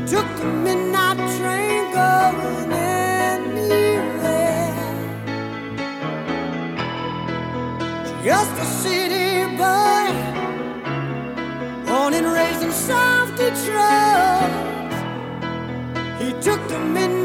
took the midnight train going anywhere. Just a city boy, born and raised in South Detroit. He took the midnight